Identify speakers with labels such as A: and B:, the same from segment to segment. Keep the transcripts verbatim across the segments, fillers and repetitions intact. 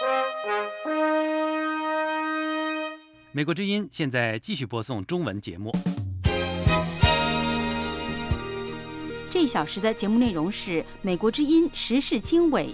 A: 美国之音现在继续播送中文节目。
B: 这一小时的节目内容是美国之音时事经纬。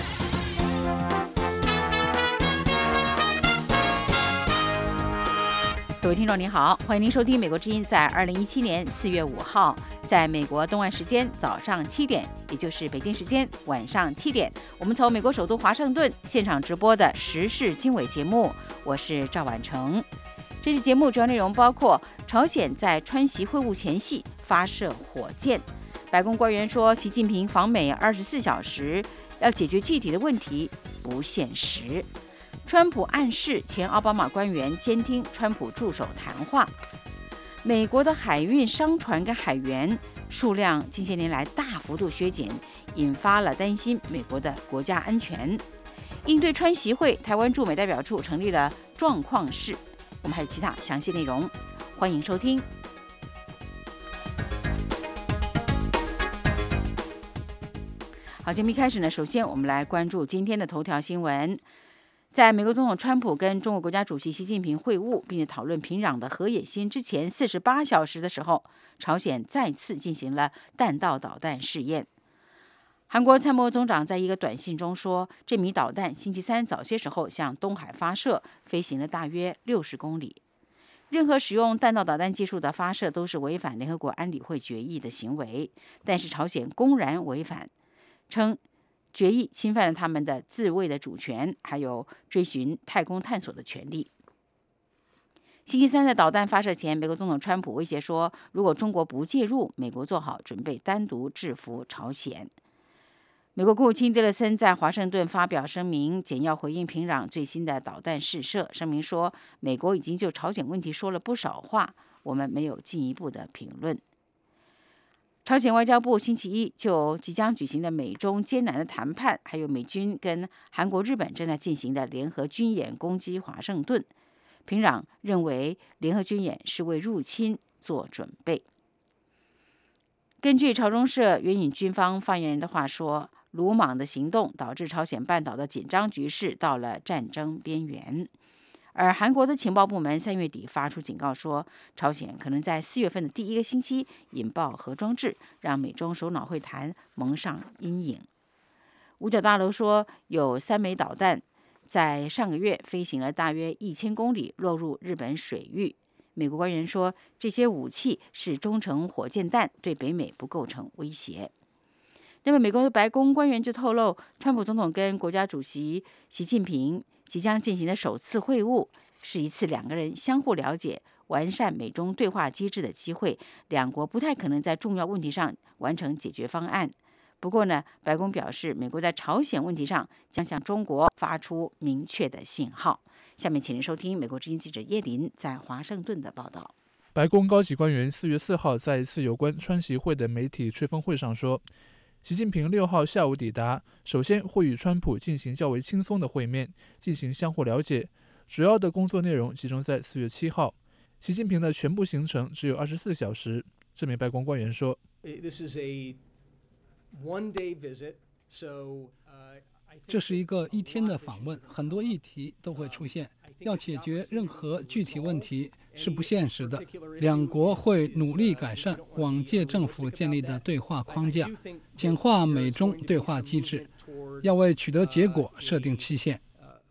B: 各位听众您好，欢迎您收听美国之音在二零一七年四月五号在美国东岸时间早上七点，也就是北京时间晚上七点，我们从美国首都华盛顿现场直播的时事经纬节目，我是赵婉成。这期节目主要内容包括朝鲜在川习会晤前夕发射火箭，白宫官员说习近平访美二十四小时要解决具体的问题不现实，川普暗示前奥巴马官员监听川普助手谈话，美国的海运商船跟海员数量近些年来大幅度削减，引发了担心美国的国家安全。应对川习会，台湾驻美代表处成立了状况室。我们还有其他详细内容，欢迎收听。好，节目一开始呢，首先我们来关注今天的头条新闻。在美国总统川普跟中国国家主席习近平会晤，并且讨论平壤的核野心之前四十八小时的时候，朝鲜再次进行了弹道导弹试验。韩国参谋总长在一个短信中说，这枚导弹星期三早些时候向东海发射，飞行了大约六十公里。任何使用弹道导弹技术的发射都是违反联合国安理会决议的行为，但是朝鲜公然违反，称决议侵犯了他们的自卫的主权，还有追寻太空探索的权利。星期三的导弹发射前，美国总统川普威胁说，如果中国不介入，美国做好准备单独制服朝鲜。美国国务卿蒂勒森在华盛顿发表声明，简要回应平壤最新的导弹试射。声明说，美国已经就朝鲜问题说了不少话，我们没有进一步的评论。朝鲜外交部星期一就即将举行的美中艰难的谈判，还有美军跟韩国、日本正在进行的联合军演攻击华盛顿，平壤认为联合军演是为入侵做准备。根据朝中社援引军方发言人的话说，鲁莽的行动导致朝鲜半岛的紧张局势到了战争边缘。而韩国的情报部门三月底发出警告说，朝鲜可能在四月份的第一个星期引爆核装置，让美中首脑会谈蒙上阴影。五角大楼说，有三枚导弹在上个月飞行了大约一千公里，落入日本水域。美国官员说，这些武器是中程火箭弹，对北美不构成威胁。那么美国的白宫官员就透露，川普总统跟国家主席习近平即将进行的首次会晤，是一次两个人相互了解、完善美中对话机制的机会。两国不太可能在重要问题上完成解决方案。不过呢，白宫表示，美国在朝鲜问题上将向中国发出明确的信号。下面请您收听美国之音记者叶林在华盛顿的报道。
C: 白宫高级官员四月四号在一次有关川习会的媒体吹风会上说，习近平六号下午抵达，首先会与川普进行较为轻松的会面，进行相互了解。主要的工作内容集中在四月七号。习近平的全部行程只有二十四小时。这名白宫官员说，
D: This is a one-day visit, so, uh,
E: 这是一个一天的访问，很多议题都会出现。要解决任何具体问题是不现实的。两国会努力改善往届政府建立的对话框架，简化美中对话机制，要为取得结果设定期限。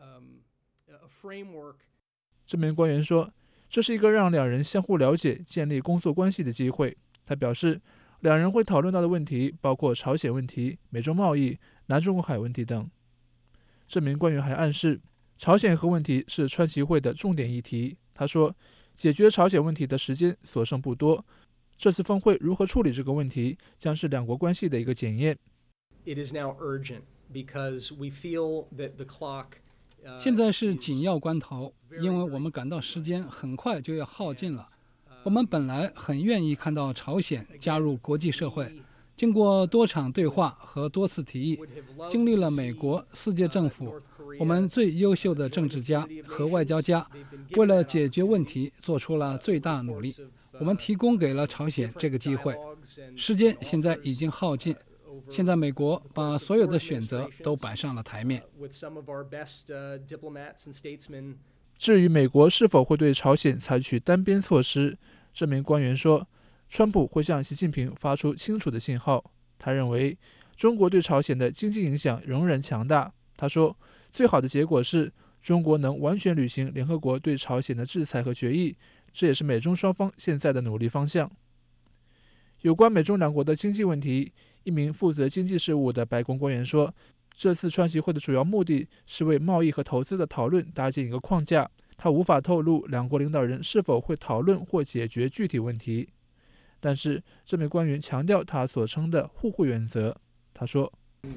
C: 这名官员说，这是一个让两人相互了解、建立工作关系的机会。他表示，两人会讨论到的问题包括朝鲜问题、美中贸易、南中国海问题等。这名官员还暗示，朝鲜核问题是川习会的重点议题。他说，解决朝鲜问题的时间所剩不多，这次峰会如何处理这个问题，将是两国关系的一个检验。
E: 现在是紧要关头，因为我们感到时间很快就要耗尽了。我们本来很愿意看到朝鲜加入国际社会，经过多场对话和多次提议，经历了美国、世界政府、我们最优秀的政治家和外交家，为了解决问题做出了最大努力。我们提供给了朝鲜这个机会，时间现在已经耗尽， 现在美国把所有的选择都摆上了台面。
C: 至于美国是否会对朝鲜采取单边措施，这名官员说，川普会向习近平发出清楚的信号。他认为中国对朝鲜的经济影响仍然强大。他说，最好的结果是中国能完全履行联合国对朝鲜的制裁和决议，这也是美中双方现在的努力方向。有关美中两国的经济问题，一名负责经济事务的白宫官员说，这次川习会的主要目的是为贸易和投资的讨论搭建一个框架。他无法透露两国领导人是否会讨论或解决具体问题，但是这名官员强调他所称的互惠原则。他说，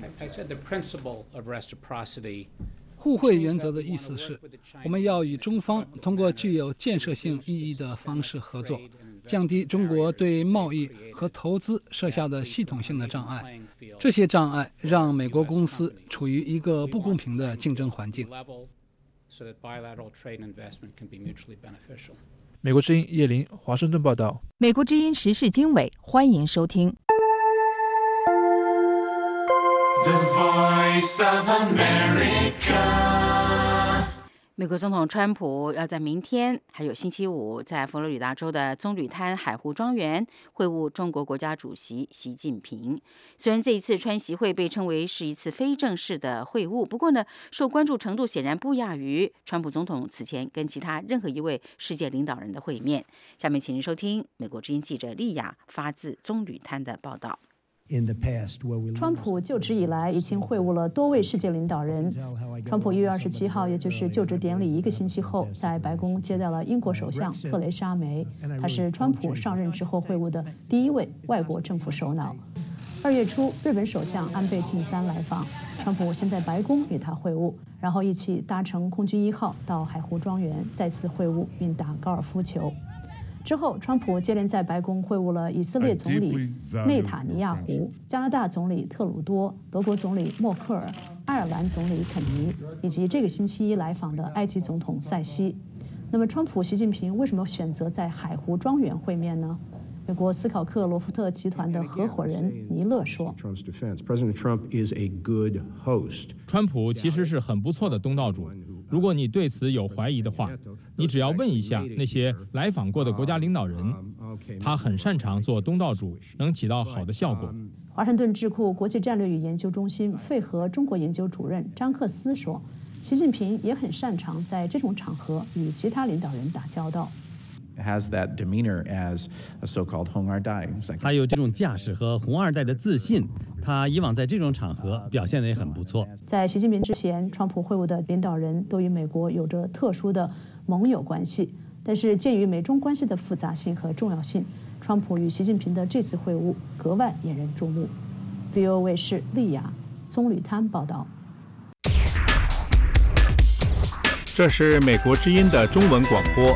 E: 互惠原则的意思是，我们要与中方通过具有建设性意义的方式合作，降低中国对贸易和投资设下的系统性的障碍。这些障碍让美国公司处于一个不公平的竞争环境。
C: 美国之音叶林华盛顿报道。
F: 美国之音时事经纬，欢迎收听。
B: The Voice of America。美国总统川普要在明天还有星期五在佛罗里达州的棕榈滩海湖庄园会晤中国国家主席习近平。虽然这一次川习会被称为是一次非正式的会晤，不过呢，受关注程度显然不亚于川普总统此前跟其他任何一位世界领导人的会面。下面请您收听美国之音记者莉亚发自棕榈滩的报道。
G: 川普就职以来已经会晤了多位世界领导人。川普一月二十七号，也就是就职典礼一个星期后，在白宫接待了英国首相特蕾莎梅，她是川普上任之后会晤的第一位外国政府首脑。二月初，日本首相安倍晋三来访，川普先在白宫与他会晤，然后一起搭乘空军一号到海湖庄园再次会晤并打高尔夫球。之后，川普接连在白宫会晤了以色列总理内塔尼亚胡、加拿大总理特鲁多、德国总理默克尔、爱尔兰总理肯尼，以及这个星期一来访的埃及总统塞西。那么，川普、习近平为什么选择在海湖庄园会面呢？美国斯考克罗福特集团的合伙人尼勒说：“
H: 川普其实是很不错的东道主。如果你对此有怀疑的话，你只要问一下那些来访过的国家领导人，他很擅长做东道主，能起到好的效果。”
G: 华盛顿智库国际战略与研究中心费和中国研究主任张克斯说：“习近平也很擅长在这种场合与其他领导人打交道。”
I: has that demeanor as a so-called 红二代。
A: 他有这种架势和红二代的自信，他以往在这种场合表现得也很不错。
G: 在习近平之前，川普会晤的领导人都与美国有着特殊的盟友关系，但是鉴于美中关系的复杂性和重要性，川普与习近平的这次会晤格外引人注目。V O 卫视莉亚棕榈滩报道。
J: 这是美国之音的中文广播。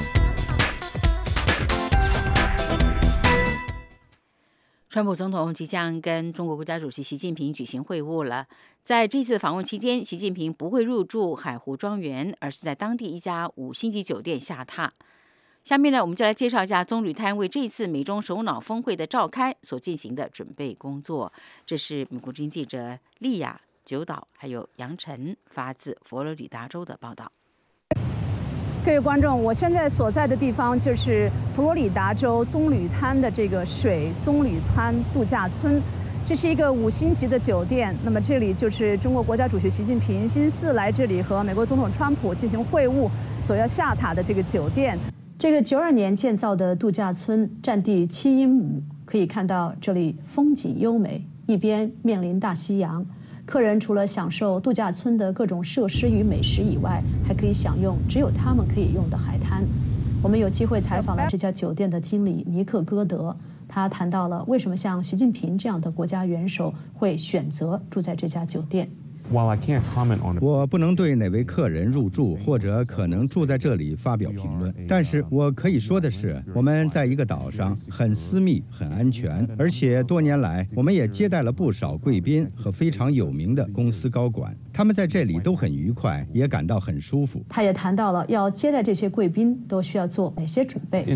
B: 川普总统即将跟中国国家主席习近平举行会晤了。在这次访问期间，习近平不会入住海湖庄园，而是在当地一家五星级酒店下榻。下面呢，我们就来介绍一下棕榈滩为这次美中首脑峰会的召开所进行的准备工作。这是美国之音记者莉亚、九岛还有杨晨发自佛罗里达州的报道。
K: 各位观众，我现在所在的地方就是佛罗里达州棕榈滩的这个水棕榈滩度假村，这是一个五星级的酒店。那么这里就是中国国家主席习近平星期四来这里和美国总统川普进行会晤所要下榻的这个酒店。
G: 这个九二年建造的度假村占地七英亩，可以看到这里风景优美，一边面临大西洋。客人除了享受度假村的各种设施与美食以外，还可以享用只有他们可以用的海滩。我们有机会采访了这家酒店的经理尼克戈德，他谈到了为什么像习近平这样的国家元首会选择住在这家酒店。
L: 我不能对哪位客人入住或者可能住在这里发表评论，但是我可以说的是，我们在一个岛上，很私密、很安全，而且多年来我们也接待了不少贵宾和非常有名的公司高管，他们在这里都很愉快，也感到很舒服。
G: 他也谈到了要接待这些贵宾都需要做哪些准备。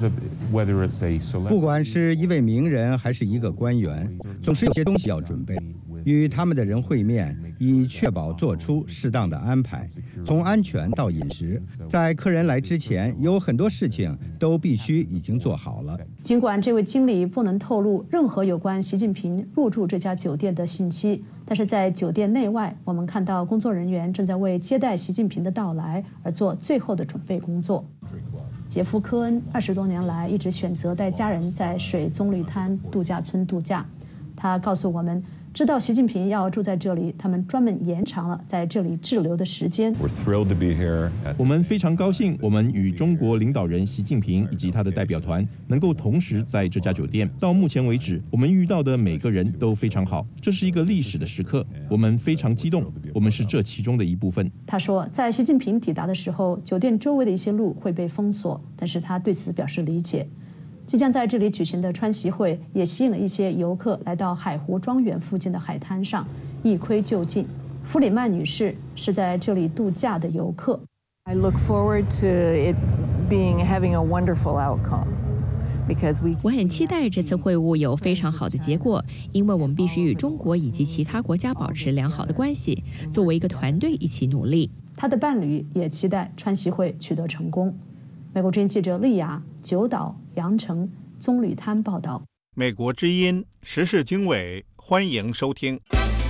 L: 不管是一位名人还是一个官员，总是有些东西要准备。与他们的人会面，以确保做出适当的安排。从安全到饮食，在客人来之前，有很多事情都必须已经做好了。
G: 尽管这位经理不能透露任何有关习近平入住这家酒店的信息，但是在酒店内外，我们看到工作人员正在为接待习近平的到来而做最后的准备工作。杰夫·科恩二十多年来一直选择带家人在水棕榈滩度假村度假。他告诉我们，知道习近平要住在这里，他们专门延长了在这里滞留的时间。
M: 我们非常高兴，我们与中国领导人习近平以及他的代表团能够同时在这家酒店。到目前为止，我们遇到的每个人都非常好，这是一个历史的时刻，我们非常激动，我们是这其中的一部分。
G: 他说，在习近平抵达的时候，酒店周围的一些路会被封锁，但是他对此表示理解。即将在这里举行的川习会也吸引了一些游客来到海湖庄园附近的海滩上一窥究竟。弗里曼女士是在这里度假的游客。
N: I look forward to it being having a wonderful outcome because we.
O: 我很期待这次会晤有非常好的结果，因为我们必须与中国以及其他国家保持良好的关系，作为一个团队一起努力。
G: 他的伴侣也期待川习会取得成功。美国之音记者丽雅、九岛、杨城、棕榈滩报道。
J: 美国之音时事经纬，欢迎收听。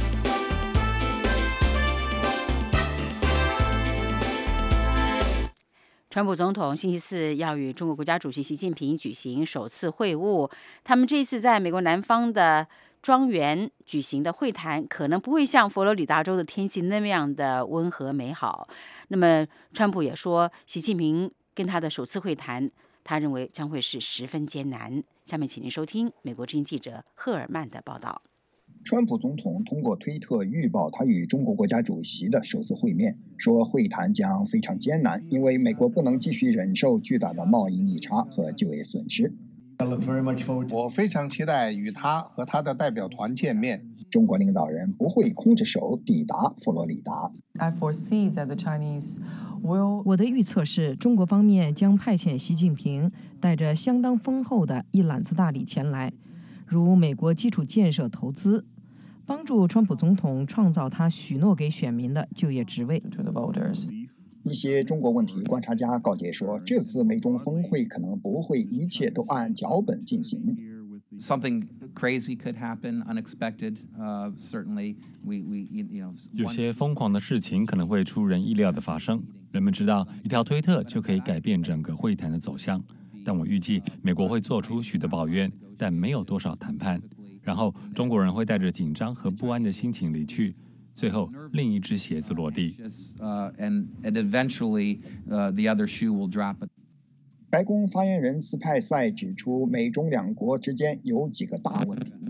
B: 川普总统星期四要与中国国家主席习近平举行首次会晤，他们这一次在美国南方的庄园举行的会谈，可能不会像佛罗里达州的天气那么样的温和美好。那么，川普也说，习近平跟他的首次会谈，他认为将会是十分艰难。下面请您收听美国之音记者赫尔曼的报道。
P: 川普总统通过推特预报他与中国国家主席的首次会面，说会谈将非常艰难，因为美国不能继续忍受巨大的贸易逆差和就业损失。
Q: 我非常期待与他和他的代表团见面。
P: 中国领导人不会空着手抵达佛罗里达。
R: I foresee that the Chinese will. 我的预测是中国方面将派遣习近平带着相当丰厚的一揽子大礼前来，如美国基础建设投资，帮助川普总统创造他许诺给选民的就业职位。
P: 一些中国问题观察家告诫说，这次美中峰会可能不会一切都按脚本进行。
I: Something crazy could happen, unexpected. Uh, certainly, we we you know.
S: 有些疯狂的事情可能会出人意料的发生。人们知道，一条推特就可以改变整个会谈的走向。但我预计美国会做出许多抱怨，但没有多少谈判。然后中国人会带着紧张和不安的心情离去。最后，另一只鞋子落地。
I: Uh, and, and eventually, uh, the other shoe will drop.
P: 白宫发言人斯派塞指出，美中两国之间有几个大问题。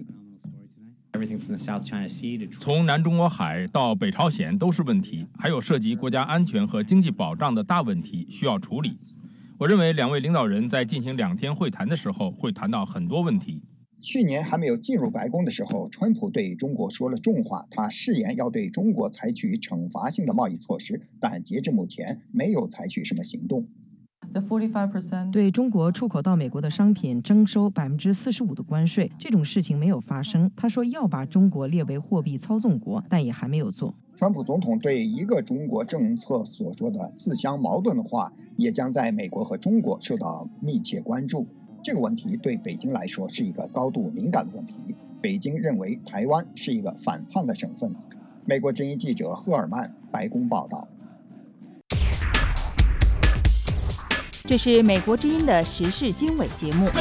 H: 从南中国海到北朝鲜都是问题，还有涉及国家安全和经济保障的大问题需要处理。我认为两位领导人在进行两天会谈的时候会谈到很多问题。
P: 去年还没有进入白宫的时候，川普对中国说了重话，他誓言要对中国采取惩罚性的贸易措施，但截至目前没有采取什么行动。
R: 对中国出口到美国的商品征收百分之四十五的关税，这种事情没有发生。他说要把中国列为货币操纵国，但也还没有做。
P: 川普总统对一个中国政策所说的自相矛盾的话，也将在美国和中国受到密切关注。这个问题对北京来说是一个高度敏感的问题。北京认为台湾是一个反叛的省份。美国之音记者赫尔曼，白宫报道。
F: 这是美国之音的时事经纬节目。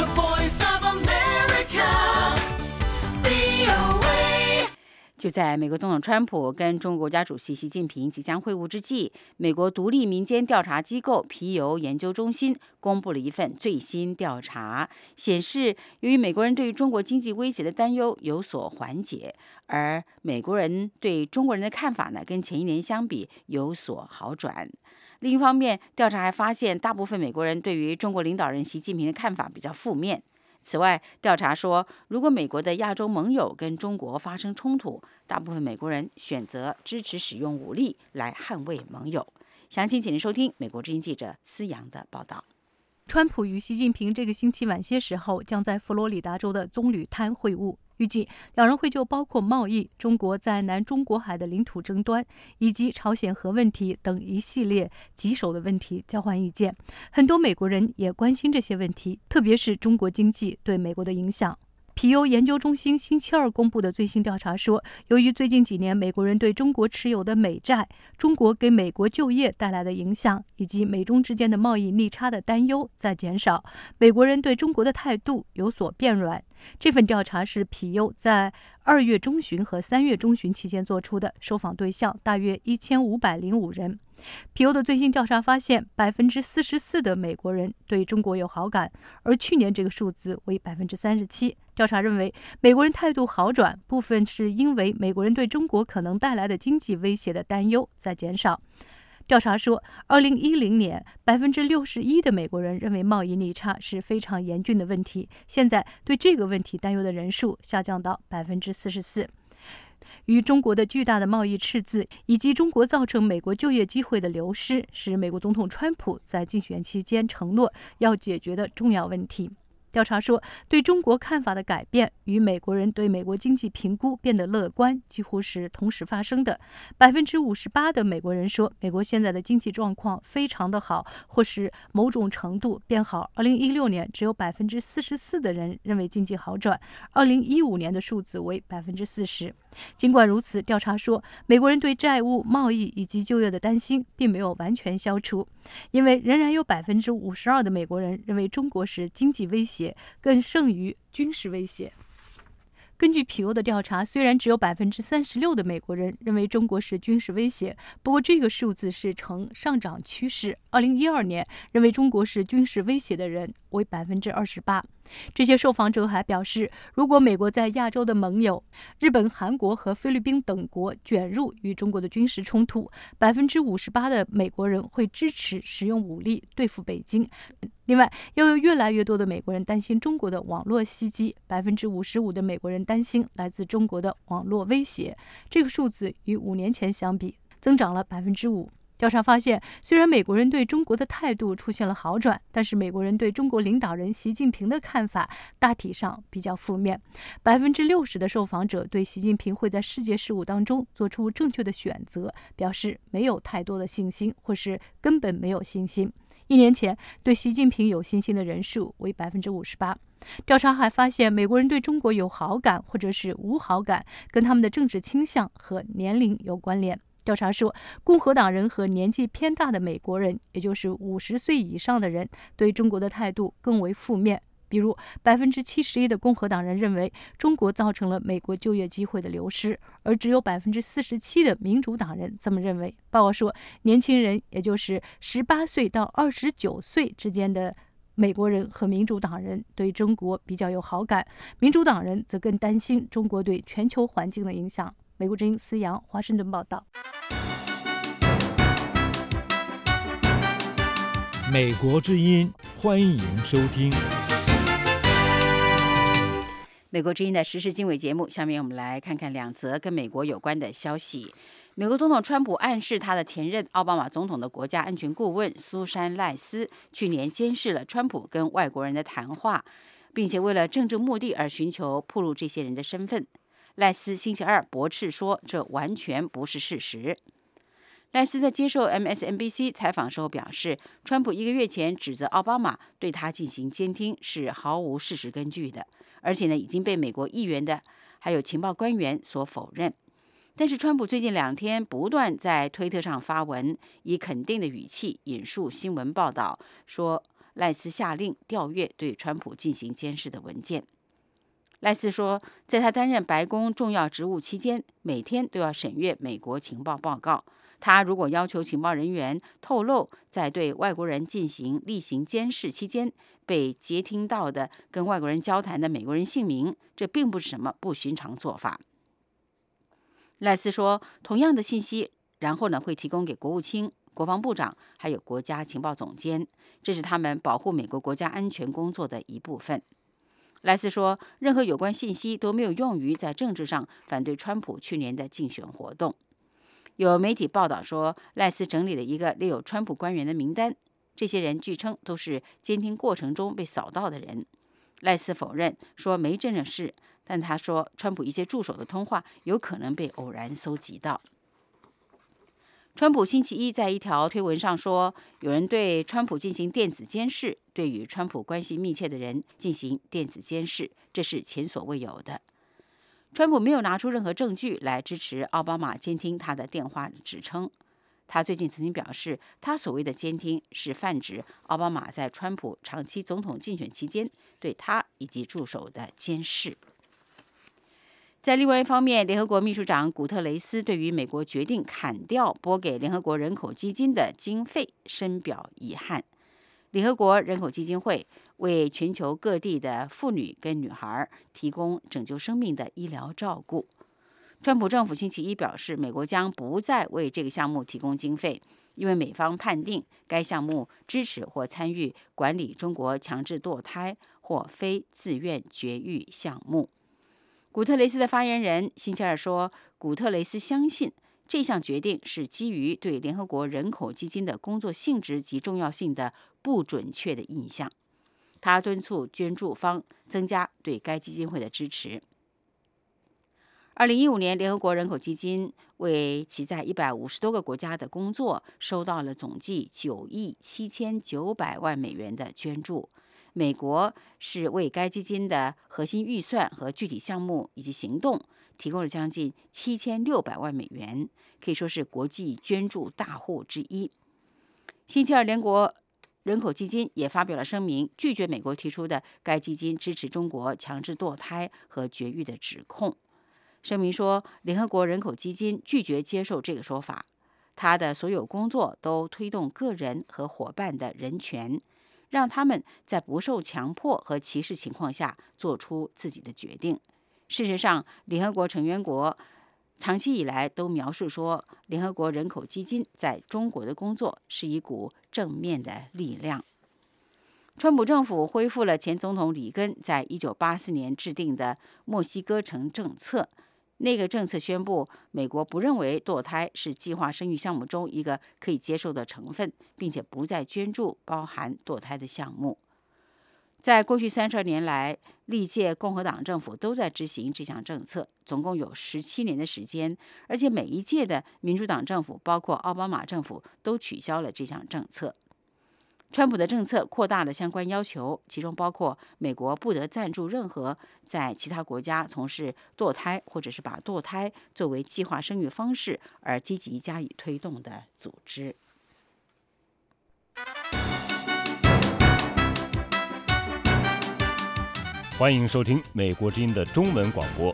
B: 就在美国总统川普跟中国国家主席习近平即将会晤之际，美国独立民间调查机构皮尤研究中心公布了一份最新调查，显示由于美国人对于中国经济威胁的担忧有所缓解，而美国人对中国人的看法呢，跟前一年相比有所好转。另一方面，调查还发现，大部分美国人对于中国领导人习近平的看法比较负面。此外，调查说，如果美国的亚洲盟友跟中国发生冲突，大部分美国人选择支持使用武力来捍卫盟友。详情请您收听美国之音记者思阳的报道。
T: 川普与习近平这个星期晚些时候将在佛罗里达州的棕榈滩会晤，预计两人会就包括贸易、中国在南中国海的领土争端以及朝鲜核问题等一系列棘手的问题交换意见。很多美国人也关心这些问题，特别是中国经济对美国的影响。皮尤研究中心星期二公布的最新调查说，由于最近几年美国人对中国持有的美债、中国给美国就业带来的影响，以及美中之间的贸易逆差的担忧在减少，美国人对中国的态度有所变软。这份调查是皮尤在二月中旬和三月中旬期间做出的，受访对象大约一千五百零五人。皮尤的最新调查发现，百分之四十四的美国人对中国有好感，而去年这个数字为百分之三十七。调查认为，美国人态度好转，部分是因为美国人对中国可能带来的经济威胁的担忧在减少。调查说，二零一零年，百分之六十一的美国人认为贸易逆差是非常严峻的问题，现在对这个问题担忧的人数下降到百分之四十四。与中国的巨大的贸易赤字以及中国造成美国就业机会的流失，是美国总统川普在竞选期间承诺要解决的重要问题。调查说，对中国看法的改变与美国人对美国经济评估变得乐观几乎是同时发生的。百分之五十八的美国人说，美国现在的经济状况非常的好，或是某种程度变好。二零一六年只有百分之四十四的人认为经济好转，二零一五年的数字为百分之四十。尽管如此，调查说，美国人对债务、贸易以及就业的担心并没有完全消除，因为仍然有百分之五十二的美国人认为中国是经济威胁更胜于军事威胁。根据皮尤的调查，虽然只有百分之三十六的美国人认为中国是军事威胁，不过这个数字是呈上涨趋势。二零一二年，认为中国是军事威胁的人为百分之二十八。这些受访者还表示，如果美国在亚洲的盟友日本、韩国和菲律宾等国卷入与中国的军事冲突，百分之五十八的美国人会支持使用武力对付北京。另外，又有越来越多的美国人担心中国的网络袭击，百分之五十五的美国人担心来自中国的网络威胁。这个数字与五年前相比增长了百分之五。调查发现，虽然美国人对中国的态度出现了好转，但是美国人对中国领导人习近平的看法大体上比较负面。百分之六十的受访者对习近平会在世界事务当中做出正确的选择表示没有太多的信心，或是根本没有信心。一年前，对习近平有信心的人数为百分之五十八。调查还发现，美国人对中国有好感或者是无好感，跟他们的政治倾向和年龄有关联。调查说，共和党人和年纪偏大的美国人，也就是五十岁以上的人，对中国的态度更为负面。比如，百分之七十一的共和党人认为中国造成了美国就业机会的流失，而只有百分之四十七的民主党人这么认为。报告说，年轻人，也就是十八岁到二十九岁之间的美国人和民主党人对中国比较有好感，民主党人则更担心中国对全球环境的影响。美国之音思阳，华盛顿报道。
U: 美国之音，欢迎收听。
B: 美国之音的时事经纬节目，下面我们来看看两则跟美国有关的消息。美国总统川普暗示他的前任奥巴马总统的国家安全顾问苏珊·赖斯去年监视了川普跟外国人的谈话，并且为了政治目的而寻求暴露这些人的身份。赖斯星期二驳斥说，这完全不是事实。赖斯在接受 M S N B C 采访时候表示，川普一个月前指责奥巴马对他进行监听是毫无事实根据的，而且呢已经被美国议员的还有情报官员所否认。但是川普最近两天不断在推特上发文，以肯定的语气引述新闻报道，说赖斯下令调阅对川普进行监视的文件。 赖斯说，在他担任白宫重要职务期间，每天都要审阅美国情报报告。他如果要求情报人员透露在对外国人进行例行监视期间被截听到的跟外国人交谈的美国人姓名，这并不是什么不寻常做法。赖斯说，同样的信息，然后呢会提供给国务卿、国防部长还有国家情报总监，这是他们保护美国国家安全工作的一部分。赖斯说，任何有关信息都没有用于在政治上反对川普去年的竞选活动。有媒体报道说，赖斯整理了一个列有川普官员的名单，这些人据称都是监听过程中被扫到的人。赖斯否认说没这件事，但他说川普一些助手的通话有可能被偶然搜集到。川普星期一在一条推文上说，有人对川普进行电子监视，对与川普关系密切的人进行电子监视，这是前所未有的。川普没有拿出任何证据来支持奥巴马监听他的电话的指称。他最近曾经表示，他所谓的监听是泛指奥巴马在川普长期总统竞选期间对他以及助手的监视。在另外一方面，联合国秘书长古特雷斯对于美国决定砍掉拨给联合国人口基金的经费深表遗憾。联合国人口基金会为全球各地的妇女跟女孩提供拯救生命的医疗照顾。川普政府星期一表示，美国将不再为这个项目提供经费，因为美方判定该项目支持或参与管理中国强制堕胎或非自愿绝育项目。古特雷斯的发言人星期二说，古特雷斯相信这项决定是基于对联合国人口基金的工作性质及重要性的不准确的印象。他敦促捐助方增加对该基金会的支持。二零一五年，联合国人口基金为其在一百五十多个国家的工作收到了总计九亿七千九百万美元的捐助。美国是为该基金的核心预算和具体项目以及行动提供了将近七千六百万美元，可以说是国际捐助大户之一。星期二，联国人口基金也发表了声明，拒绝美国提出的该基金支持中国强制堕胎和绝育的指控。声明说，联合国人口基金拒绝接受这个说法，他的所有工作都推动个人和伙伴的人权，让他们在不受强迫和歧视情况下做出自己的决定。事实上，联合国成员国长期以来都描述说，联合国人口基金在中国的工作是一股正面的力量。川普政府恢复了前总统里根在一九八四年制定的墨西哥城政策。那个政策宣布，美国不认为堕胎是计划生育项目中一个可以接受的成分，并且不再捐助包含堕胎的项目。在过去三十二年来，历届共和党政府都在执行这项政策，总共有十七年的时间，而且每一届的民主党政府，包括奥巴马政府，都取消了这项政策。川普的政策扩大了相关要求，其中包括美国不得赞助任何在其他国家从事堕胎或者是把堕胎作为计划生育方式而积极加以推动的组织。
U: 欢迎收听美国之音的中文广播。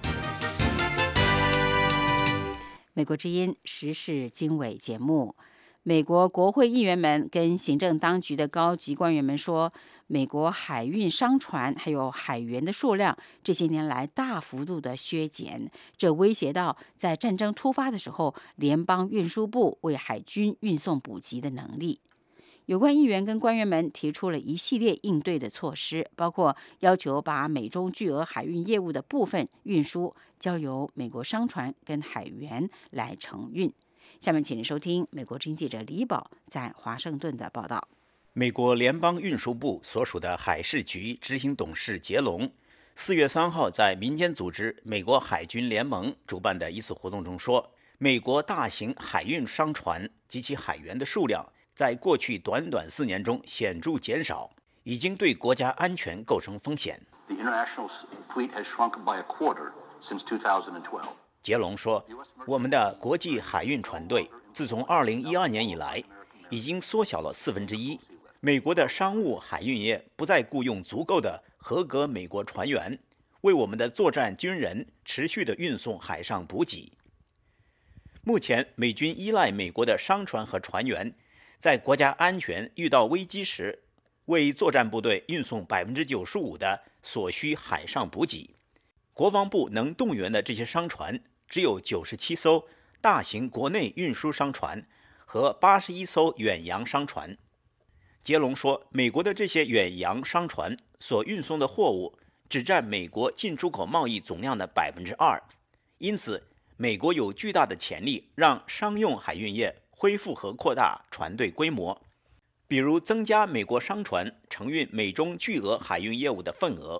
B: 美国之音时事经纬节目。美国国会议员们跟行政当局的高级官员们说，美国海运商船还有海员的数量这些年来大幅度的削减，这威胁到在战争突发的时候，联邦运输部为海军运送补给的能力。有关议员跟官员们提出了一系列应对的措施，包括要求把美中巨额海运业务的部分运输交由美国商船跟海员来承运。下面请您收听美国之音记者李宝在华盛顿的报道。
D: 美国联邦运输部所属的海事局执行董事杰龙四月三号在民间组织美国海军联盟主办的一次活动中说，美国大型海运商船及其海员的数量在过去短短四年中显著减少，已经对国家安全构成风险。The international fleet has shrunk by a quarter since two thousand twelve. 杰龙说，我们的国际海运船队自从二零一二年以来已经缩小了四分之一。美国的商务海运业不再雇佣足够的合格美国船员， 为我们的作战军人持续地运送海上补给。目前，美军依赖美国的商船和船员，在国家安全遇到危机时，为作战部队运送 百分之九十五 的所需海上补给。国防部能动员的这些商船只有九十七艘大型国内运输商船和八十一艘远洋商船。杰隆说，美国的这些远洋商船所运送的货物只占美国进出口贸易总量的 百分之二， 因此美国有巨大的潜力让商用海运业恢复和扩大船队规模，比如增加美国商船承运美中巨额海运业务的份额。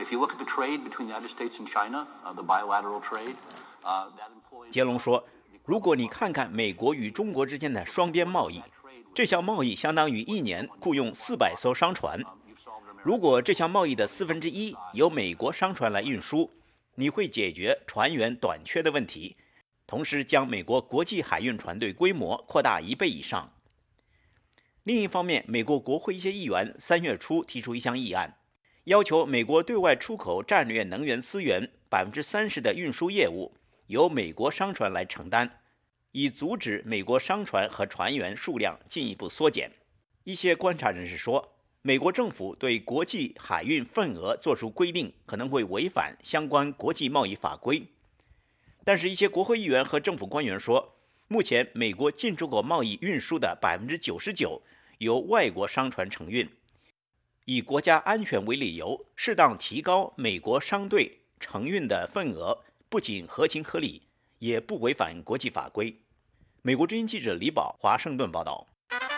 D: 杰隆说，如果你看看美国与中国之间的双边贸易，这项贸易相当于一年雇用四百艘商船。如果这项贸易的四分之一由美国商船来运输，你会解决船员短缺的问题，同时将美国国际海运船队规模扩大一倍以上。另一方面，美国国会一些议员三月初提出一项议案，要求美国对外出口战略能源资源 百分之三十 的运输业务由美国商船来承担，以阻止美国商船和船员数量进一步缩减。一些观察人士说，美国政府对国际海运份额作出规定可能会违反相关国际贸易法规。但是，一些国会议员和政府官员说，目前美国进出口贸易运输的 百分之九十九 由外国商船承运。以国家安全为理由，适当提高美国商队承运的份额，不仅合情合理，也不违反国际法规。美国之音记者李宝华盛顿报道。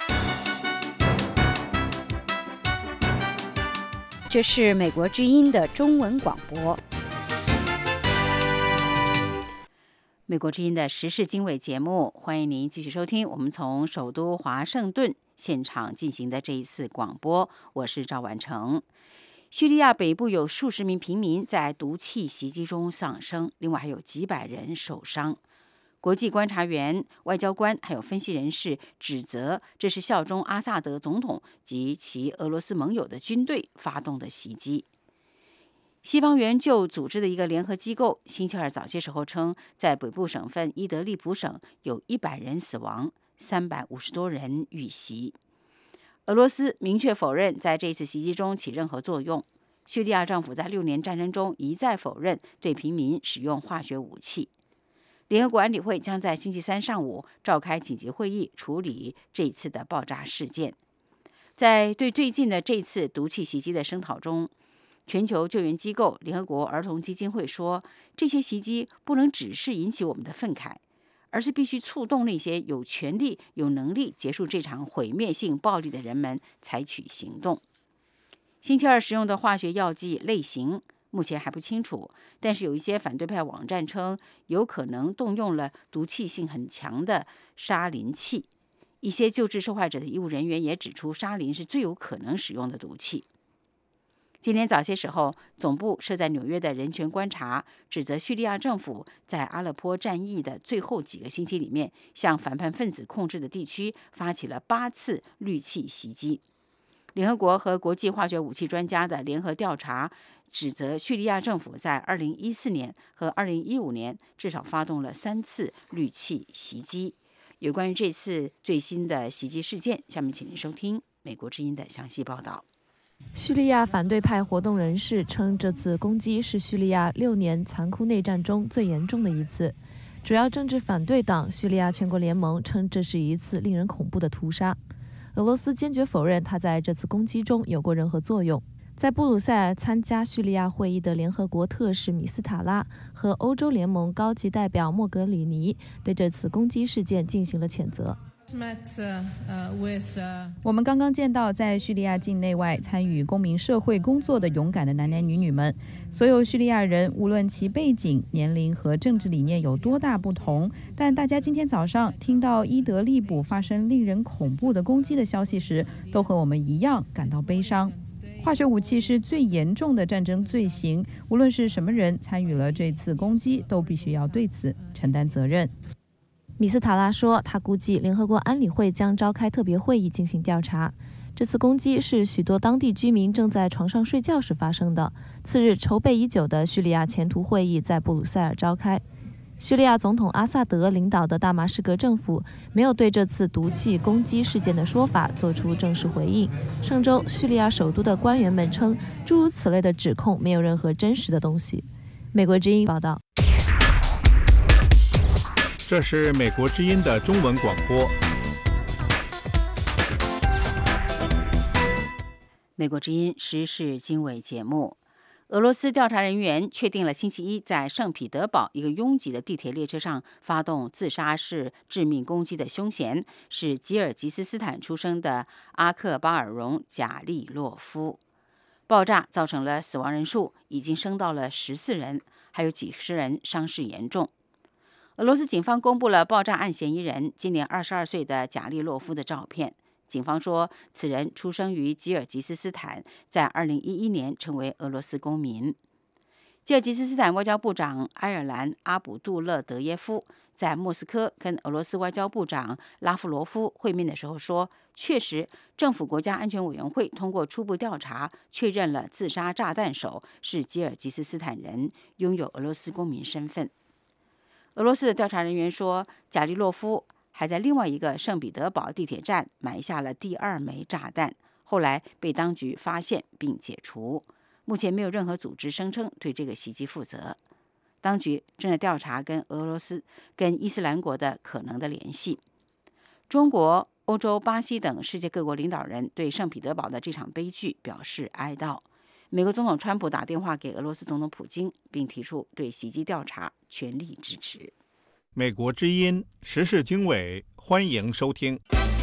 B: 这是美国之音的中文广播。美国之音的时事经纬节目，欢迎您继续收听。我们从首都华盛顿现场进行的这一次广播，我是赵婉成。叙利亚北部有数十名平民在毒气袭击中丧生，另外还有几百人受伤。国际观察员、外交官还有分析人士指责这是效忠阿萨德总统及其俄罗斯盟友的军队发动的袭击。西方援救组织的一个联合机构星期二早些时候称，在北部省份伊德利卜省有一百人死亡，三百五十多人遇袭。俄罗斯明确否认在这次袭击中起任何作用。叙利亚政府在六年战争中一再否认对平民使用化学武器。联合国安理会将在星期三上午召开紧急会议处理这次的爆炸事件。在对最近的这次毒气袭击的声讨中，全球救援机构联合国儿童基金会说，这些袭击不能只是引起我们的愤慨，而是必须触动那些有权利、有能力结束这场毁灭性暴力的人们采取行动。星期二使用的化学药剂类型目前还不清楚，但是有一些反对派网站称有可能动用了毒气性很强的沙林气。一些救治受害者的医务人员也指出，沙林是最有可能使用的毒气。今天早些时候，总部设在纽约的人权观察指责叙利亚政府在阿勒颇战役的最后几个星期里面，向反叛分子控制的地区发起了八次氯气袭击。联合国和国际化学武器专家的联合调查指责叙利亚政府在二零一四年和二零一五年至少发动了三次氯气袭击。有关于这次最新的袭击事件，下面请您收听美国之音的详细报道。
E: 叙利亚反对派活动人士称，这次攻击是叙利亚六年残酷内战中最严重的一次。主要政治反对党叙利亚全国联盟称这是一次令人恐怖的屠杀。俄罗斯坚决否认他在这次攻击中有过任何作用。在布鲁塞尔参加叙利亚会议的联合国特使米斯塔拉和欧洲联盟高级代表莫格里尼对这次攻击事件进行了谴责。
V: 我们刚刚见到在叙利亚境内外参与公民社会工作的勇敢的男男女女们。所有叙利亚人，无论其背景、年龄和政治理念有多大不同，但大家今天早上听到伊德利卜发生令人恐怖的攻击的消息时，都和我们一样感到悲伤。化学武器是最严重的战争罪行，无论是什么人参与了这次攻击，都必须要对此承担责任。
E: 米斯塔拉说，他估计联合国安理会将召开特别会议进行调查。 这次攻击是许多当地居民正在床上睡觉时发生的。次日，筹备已久的叙利亚前途会议在布鲁塞尔召开。叙利亚总统阿萨德领导的大马士革政府没有对这次毒气攻击事件的说法做出正式回应。上周，叙利亚首都的官员们称，诸如此类的指控没有任何真实的东西。美国之音报道。
J: 这是美国之音的中文广播。
B: 美国之音时事经纬节目。俄罗斯调查人员确定了星期一在圣彼得堡一个拥挤的地铁列车上发动自杀式致命攻击的凶嫌是吉尔吉斯斯坦出生的阿克巴尔荣贾利洛夫。爆炸造成了死亡人数已经升到了十四人，还有几十人伤势严重。俄罗斯警方公布了爆炸案嫌疑人今年二十二岁的贾利洛夫的照片。警方说，此人出生于吉尔吉斯斯坦，在二零一一年成为俄罗斯公民。吉尔吉斯斯坦外交部长埃尔兰·阿卜杜勒德耶夫在莫斯科跟俄罗斯外交部长拉夫罗夫会面的时候说，确实，政府国家安全委员会通过初步调查，确认了自杀炸弹手是吉尔吉斯斯坦人，拥有俄罗斯公民身份。俄罗斯的调查人员说，贾利洛夫还在另外一个圣彼得堡地铁站埋下了第二枚炸弹，后来被当局发现并解除。目前没有任何组织声称对这个袭击负责。当局正在调查跟俄罗斯、跟伊斯兰国的可能的联系。中国、欧洲、巴西等世界各国领导人对圣彼得堡的这场悲剧表示哀悼。美国总统川普打电话给俄罗斯总统普京，并提出对袭击调查全力支持。
J: 美国之音时事经纬，欢迎收听。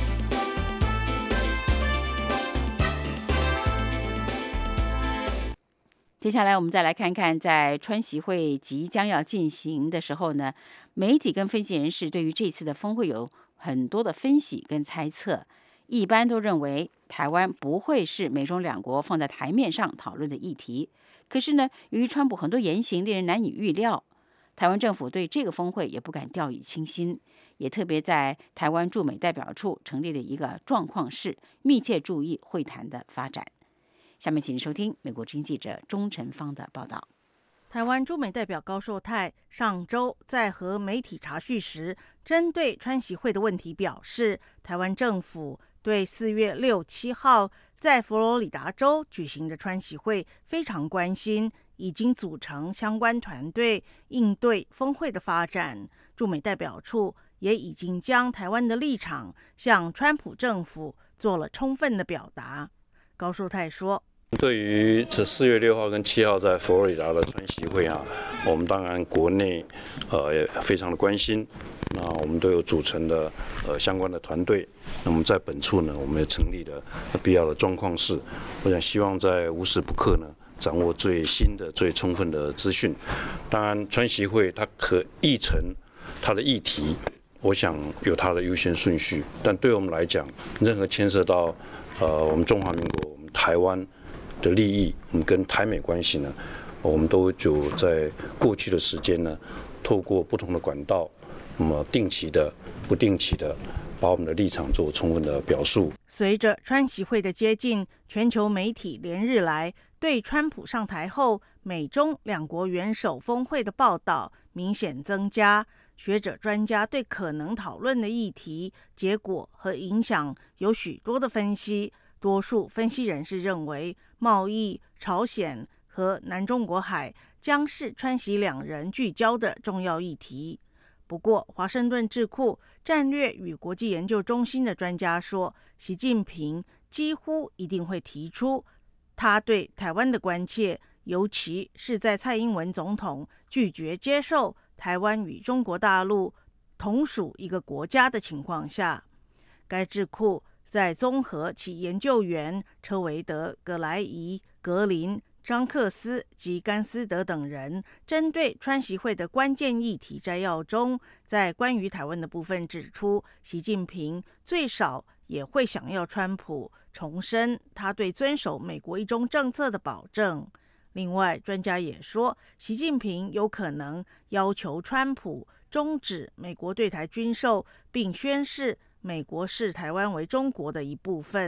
B: 接下来我们再来看看，在川习会即将要进行的时候呢，媒体跟分析人士对于这次的峰会有很多的分析跟猜测。一般都认为台湾不会是美中两国放在台面上讨论的议题。可是呢，由于川普很多言行令人难以预料，台湾政府对这个峰会也不敢掉以轻心，也特别在台湾驻美代表处成立了一个状况室，密切注意会谈的发展。下面请收听美国之音记者钟晨芳的报道。
A: 台湾驻美代表高寿泰上周在和媒体查叙时，针对川习会的问题表示，台湾政府对四月六、七号在佛罗里达州举行的川习会非常关心，已经组成相关团队应对峰会的发展。驻美代表处也已经将台湾的立场向川普政府做了充分的表达。高寿泰说，
C: 对于这四月六号跟七号在佛罗里达的川习会啊，我们当然国内呃也非常的关心。那我们都有组成的呃相关的团队。那么在本处呢，我们也成立了必要的状况室。我想希望在无时不刻呢，掌握最新的、最充分的资讯。当然，川习会它可议程它的议题，我想有它的优先顺序。但对我们来讲，任何牵涉到呃我们中华民国、我们台湾的利益，我们跟台美关系呢，我们都就在过去的时间呢，透过不同的管道，那么定期的、不定期的，把我们的立场做充分的表述。
A: 随着川习会的接近，全球媒体连日来对川普上台后美中两国元首峰会的报道明显增加。学者专家对可能讨论的议题、结果和影响有许多的分析。多数分析人士认为，贸易、朝鲜和南中国海将是川习两人聚焦的重要议题。不过，华盛顿智库战略与国际研究中心的专家说，习近平几乎一定会提出他对台湾的关切，尤其是在蔡英文总统拒绝接受台湾与中国大陆同属一个国家的情况下。该智库在综合其研究员车维德、葛莱仪、格林、张克斯及甘斯德等人针对川习会的关键议题摘要中，在关于台湾的部分指出，习近平最少也会想要川普重申他对遵守美国一中政策的保证。另外，专家也说，习近平有可能要求川普终止美国对台军售，并宣示美国视台湾为中国的一部分。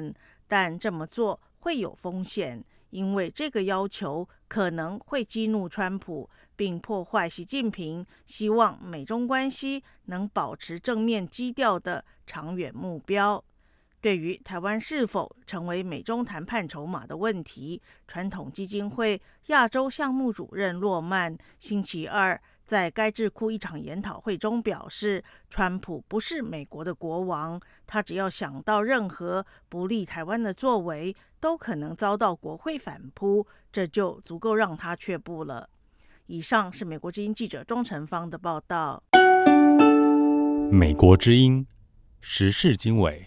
A: 但这么做会有风险，因为这个要求可能会激怒川普，并破坏习近平希望美中关系能保持正面基调的长远目标。对于台湾是否成为美中谈判筹码的问题，传统基金会亚洲项目主任洛曼星期二在该智库一场研讨会中表示，川普不是美国的国王，他只要想到任何不利台湾的作为，都可能遭到国会反扑，这就足够让他却步了。以上是美国之音记者钟成芳的报道。
U: 美国之音时事经纬。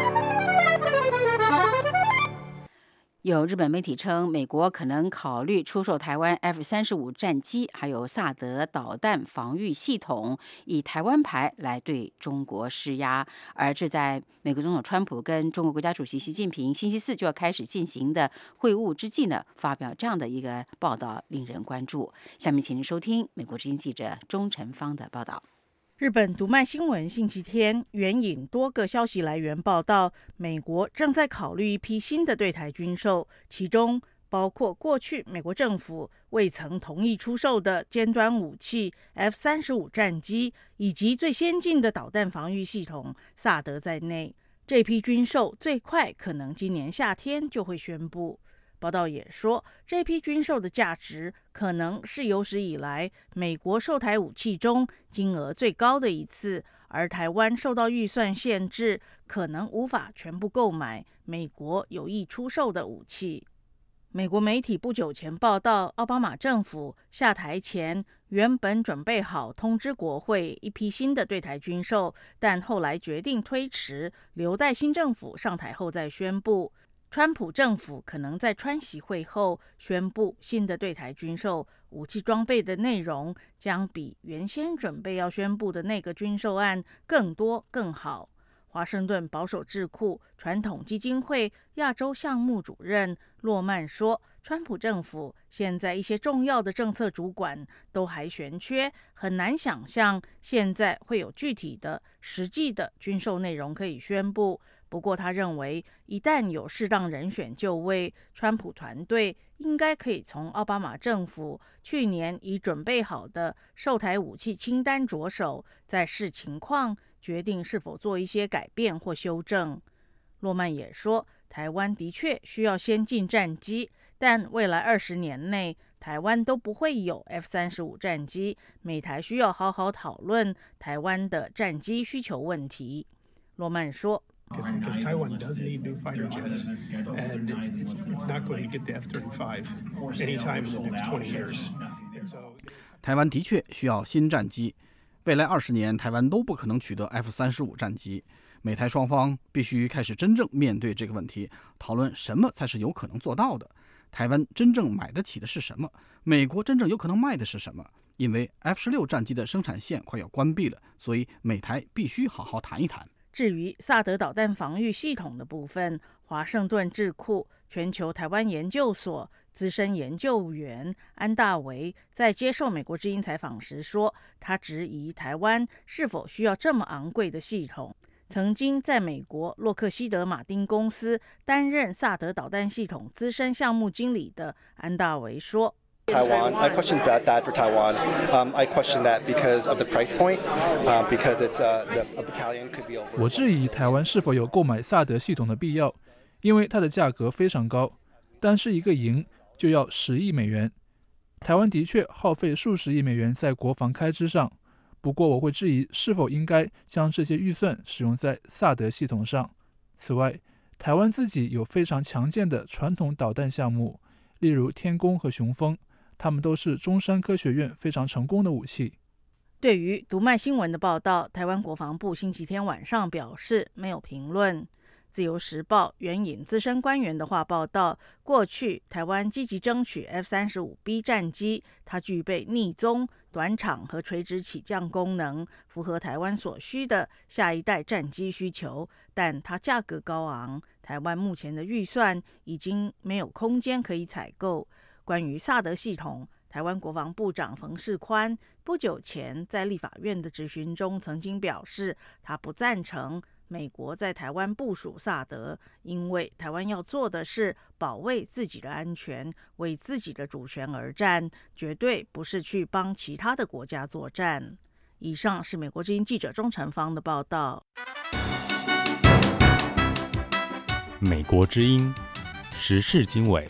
B: 有日本媒体称，美国可能考虑出售台湾 F 三十五 战机，还有萨德导弹防御系统，以台湾牌来对中国施压。而这在美国总统川普跟中国国家主席习近平星期四就要开始进行的会晤之际呢，发表这样的一个报道，令人关注。下面请您收听美国之音记者钟成芳的报道。
A: 日本读卖新闻星期天援引多个消息来源报道，美国正在考虑一批新的对台军售，其中包括过去美国政府未曾同意出售的尖端武器 F 三十五 战机，以及最先进的导弹防御系统萨德在内。这批军售最快可能今年夏天就会宣布。报道也说，这批军售的价值可能是有史以来美国售台武器中金额最高的一次，而台湾受到预算限制，可能无法全部购买美国有意出售的武器。美国媒体不久前报道，奥巴马政府下台前原本准备好通知国会一批新的对台军售，但后来决定推迟，留待新政府上台后再宣布。川普政府可能在川习会后宣布新的对台军售武器装备的内容，将比原先准备要宣布的那个军售案更多更好。华盛顿保守智库传统基金会亚洲项目主任洛曼说，川普政府现在一些重要的政策主管都还悬缺，很难想象现在会有具体的实际的军售内容可以宣布。不过他认为，一旦有适当人选就位，川普团队应该可以从奥巴马政府去年已准备好的售台武器清单着手，再视情况决定是否做一些改变或修正。洛曼也说，台湾的确需要先进战机，但未来二十年内台湾都不会有 F 三十五 战机，美台需要好好讨论台湾的战机需求问题。洛曼说
K: Because Taiwan does need new fighter jets, and it's, it's not going to get the F thirty-five anytime in the next twenty years.
L: 台湾的确需要新战机，未来二十年台湾都不可能取得 F 三十五 战机。美台双方必须开始真正面对这个问题，讨论什么才是有可能做到的。台湾真正买得起的是什么？美国真正有可能卖的是什么？因为 F 十六 战机的生产线快要关闭了，所以美台必须好好谈一谈。
A: 至于萨德导弹防御系统的部分，华盛顿智库全球台湾研究所资深研究员安大维在接受美国之音采访时说，他质疑台湾是否需要这么昂贵的系统。曾经在美国洛克希德马丁公司担任萨德导弹系统资深项目经理的安大维说
W: Taiwan, I question that, that for Taiwan. Um, I question that because of the price point, uh, because it's uh, the, a battalion could be over.
X: 我质疑台湾是否有购买萨德系统的必要，因为它的价格非常高，单是一个营就要十亿美元。台湾的确耗费数十亿美元在国防开支上，不过我会质疑是否应该将这些预算使用在萨德系统上。此外，台湾自己有非常强健的传统导弹项目，例如天弓和雄风。他们都是中山科学院非常成功的武器。
A: 对于读卖新闻的报道，台湾国防部星期天晚上表示没有评论。自由时报援引资深官员的话报道，过去台湾积极争取 F 三十五 B 战机，它具备逆踪、短场和垂直起降功能，符合台湾所需的下一代战机需求，但它价格高昂，台湾目前的预算已经没有空间可以采购。关于萨德系统，台湾国防部长冯世宽不久前在立法院的质询中曾经表示，他不赞成美国在台湾部署萨德，因为台湾要做的是保卫自己的安全，为自己的主权而战，绝对不是去帮其他的国家作战。以上是美国之音记者钟成芳的报道。
U: 美国之音时事经纬。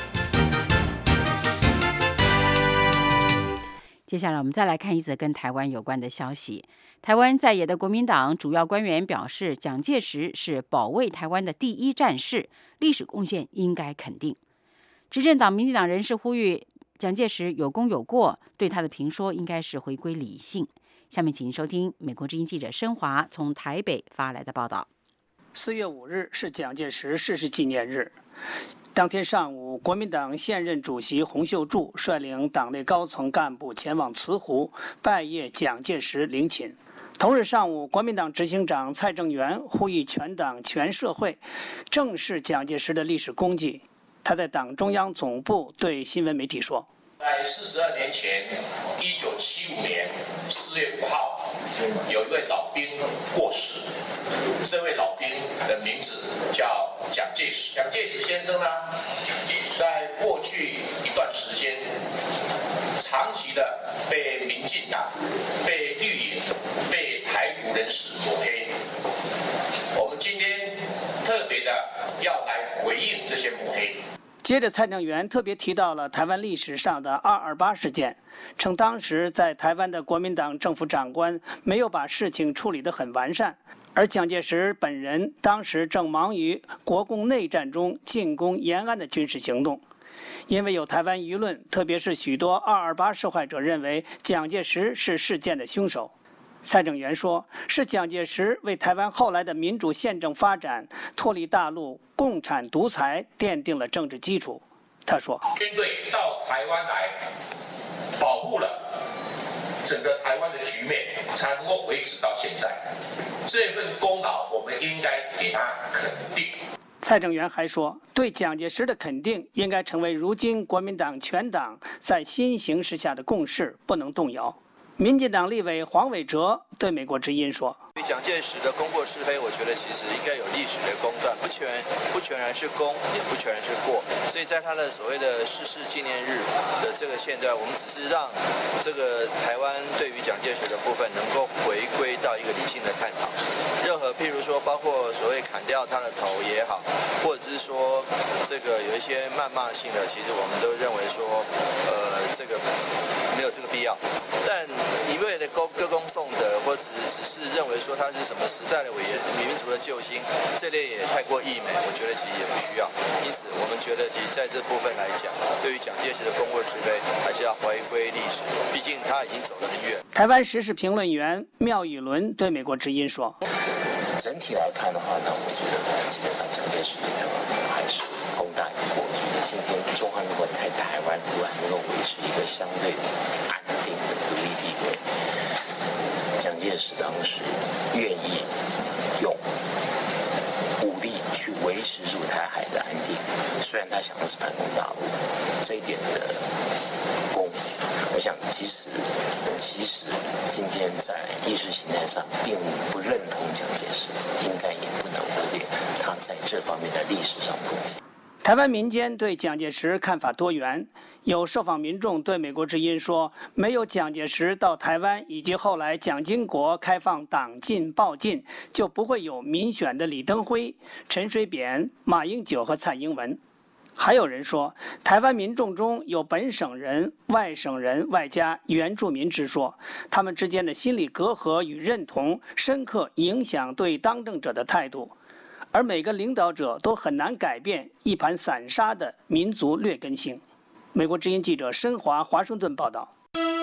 B: 接下来我们再来看一则跟台湾有关的消息。台湾在野的国民党主要官员表示，蒋介石是保卫台湾的第一战士，历史贡献应该肯定。执政党民进党人士呼吁蒋介石有功有过，对他的评说应该是回归理性。下面请收听美国之音记者申华从台北发来的报道。
G: 四月五日是蒋介石逝世纪念日。当天上午，国民党现任主席洪秀柱率领党内高层干部前往慈湖拜谒蒋介石陵寝。同日上午，国民党执行长蔡正元呼吁全党全社会正视蒋介石的历史功绩。他在党中央总部对新闻媒体说：“
M: 在四十二年前，一九七五年四月五号，有一位老兵过世。这位老兵的名字叫蒋介石。蒋介石先生呢，在过去一段时间，长期的被民进党、被绿营、被台独人士抹黑。我们今天特别的要来回应这些抹黑。”
G: 接着，蔡正元特别提到了台湾历史上的二二八事件，称当时在台湾的国民党政府长官没有把事情处理得很完善，而蒋介石本人当时正忙于国共内战中进攻延安的军事行动。因为有台湾舆论，特别是许多二二八受害者认为蒋介石是事件的凶手。蔡正元说，是蒋介石为台湾后来的民主宪政发展、脱离大陆共产独裁奠定了政治基础。他说，
M: 军队到台湾来，保护了整个台湾的局面，才能够维持到现在。这份功劳，我们应该给他肯定。
G: 蔡正元还说，对蒋介石的肯定应该成为如今国民党全党在新形势下的共识，不能动摇。民进党立委黄伟哲对美国之音说：“
N: 对蒋介石的功过是非，我觉得其实应该有历史的公断，不全不全然是功，也不全然是过。所以在他的所谓的逝世纪念日的这个现在，我们只是让这个台湾对于蒋介石的部分能够回归到一个理性的探讨。任何譬如说，包括所谓砍掉他的头也好，或者是说这个有一些谩骂性的，其实我们都认为说，呃，这个没有这个必要。但一味的歌歌功颂德，或者只是认为说他是什么时代的伟人、民族的救星，这类也太过溢美，我觉得其实也不需要。因此，我们觉得其实在这部分来讲，对于蒋介石的功过是非，还是要回归历史，毕竟他已经走得很远。
G: 台湾时事评论员廖宇伦对美国之音说：“
O: 整体来看的话呢，我觉得基本上蒋介石对台湾还是功大于过。今天中华民国在台湾如果能够维持一个相对安定的独立地位，蒋介石当时愿意用武力去维持住台海的安定，虽然他想的是反攻大陆，这一点的功，我想即使即使今天在意识形态上并不认同蒋介石，应该也不能忽略他在这方面的历史上贡献。”
G: 台湾民间对蒋介石看法多元，有受访民众对美国之音说，没有蒋介石到台湾以及后来蒋经国开放党禁报禁，就不会有民选的李登辉、陈水扁、马英九和蔡英文。还有人说，台湾民众中有本省人、外省人外加原住民之说，他们之间的心理隔阂与认同深刻影响对当政者的态度。而每个领导者都很难改变一盘散沙的民族劣根性。美国之音记者申华华盛顿报道。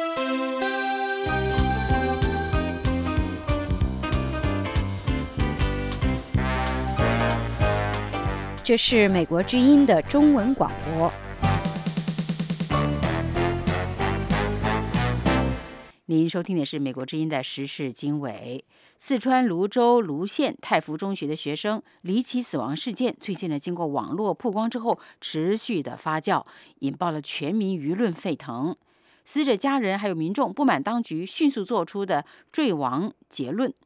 Y: 这是美国之音的中文广播。
B: 您收听的是美国之音的时事经纬。四川泸州泸县太福中学的学生离奇死亡事件，最近呢经过网络曝光之后，持续的发酵，引爆了全民舆论沸腾。死者家人还有民众不满当局迅速做出的坠亡结论。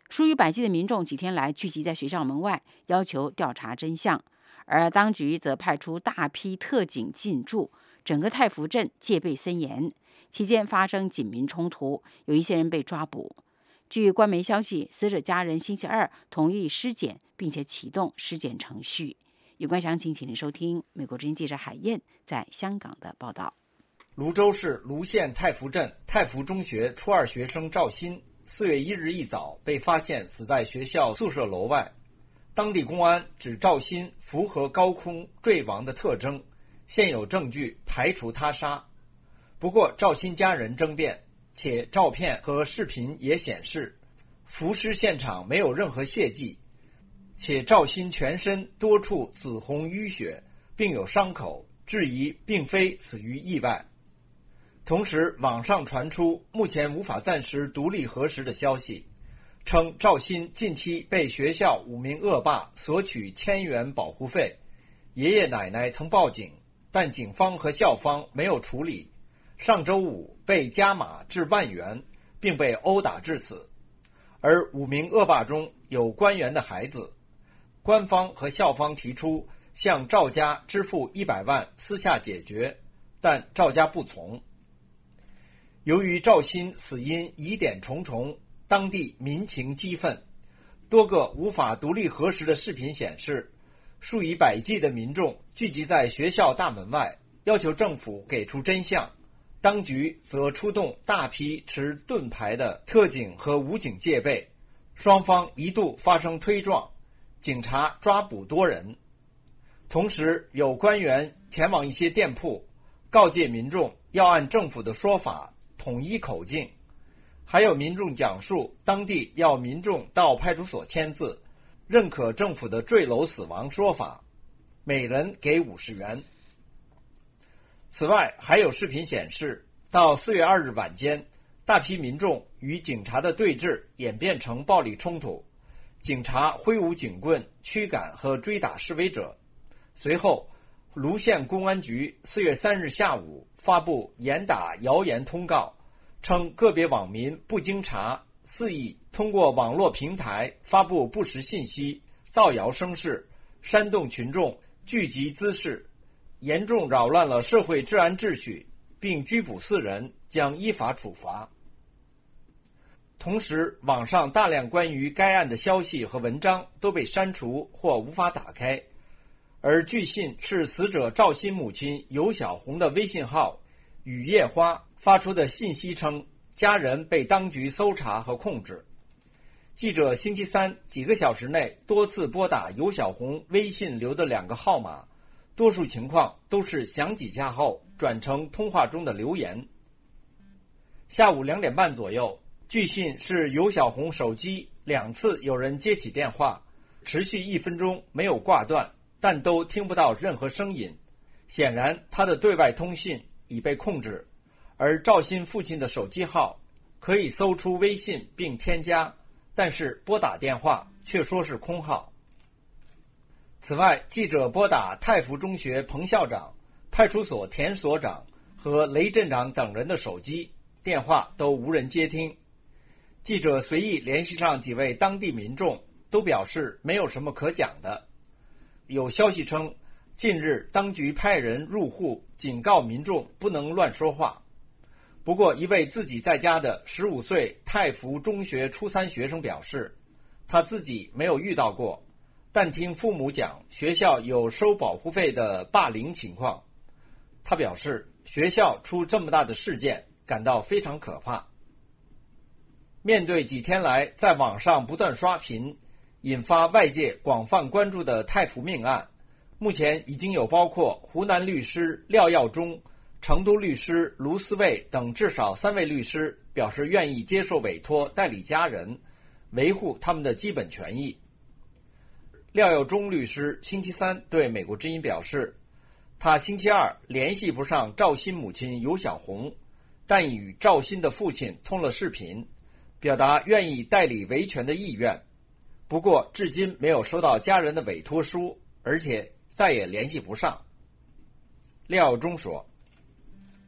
B: 数以百计的民众几天来聚集在学校门外，要求调查真相，而当局则派出大批特警进驻，整个太福镇戒备森严。期间发生警民冲突，有一些人被抓捕。据官媒消息，死者家人星期二同意尸检，并且启动尸检程序。有关详情，请您收听美国之音记者海燕在香港的报道。
H: 泸州市泸县太福镇太福中学初二学生赵鑫四月一日一早被发现死在学校宿舍楼外，当地公安指赵鑫符合高空坠亡的特征，现有证据排除他杀。不过赵鑫家人争辩，且照片和视频也显示浮尸现场没有任何血迹，且赵鑫全身多处紫红淤血，并有伤口，质疑并非死于意外。同时，网上传出目前无法暂时独立核实的消息，称赵鑫近期被学校五名恶霸索取千元保护费，爷爷奶奶曾报警，但警方和校方没有处理，上周五被加码至万元，并被殴打致死。而五名恶霸中有官员的孩子，官方和校方提出向赵家支付一百万私下解决，但赵家不从。由于赵鑫死因疑点重重，当地民情激愤。多个无法独立核实的视频显示，数以百计的民众聚集在学校大门外，要求政府给出真相。当局则出动大批持盾牌的特警和武警戒备，双方一度发生推撞，警察抓捕多人。同时，有官员前往一些店铺，告诫民众要按政府的说法统一口径，还有民众讲述当地要民众到派出所签字，认可政府的坠楼死亡说法，每人给五十元。此外，还有视频显示，到四月二日晚间，大批民众与警察的对峙演变成暴力冲突，警察挥舞警棍驱赶和追打示威者。随后，泸县公安局四月三日下午发布严打谣言通告，称个别网民不经查，肆意通过网络平台发布不实信息，造谣生事，煽动群众聚集滋事，严重扰乱了社会治安秩序，并拘捕四人，将依法处罚。同时，网上大量关于该案的消息和文章都被删除或无法打开，而据信是死者赵鑫母亲尤小红的微信号雨夜花发出的信息称，家人被当局搜查和控制。记者星期三几个小时内多次拨打尤小红微信留的两个号码，多数情况都是响几下后转成通话中的留言。下午两点半左右，据信是尤小红手机两次有人接起电话，持续一分钟没有挂断，但都听不到任何声音，显然他的对外通信已被控制。而赵鑫父亲的手机号可以搜出微信并添加，但是拨打电话却说是空号。此外，记者拨打太福中学彭校长、派出所田所长和雷镇长等人的手机，电话都无人接听。记者随意联系上几位当地民众，都表示没有什么可讲的。有消息称，近日当局派人入户警告民众不能乱说话。不过，一位自己在家的十五岁太福中学初三学生表示，他自己没有遇到过，但听父母讲学校有收保护费的霸凌情况。他表示，学校出这么大的事件，感到非常可怕。面对几天来在网上不断刷屏，引发外界广泛关注的太福命案，目前已经有包括湖南律师廖耀中、成都律师卢思卫等至少三位律师表示愿意接受委托代理家人，维护他们的基本权益。廖耀中律师星期三对美国之音表示，他星期二联系不上赵鑫母亲尤小红，但与赵鑫的父亲通了视频，表达愿意代理维权的意愿。不过至今没有收到家人的委托书，而且再也联系不上。廖耀中说，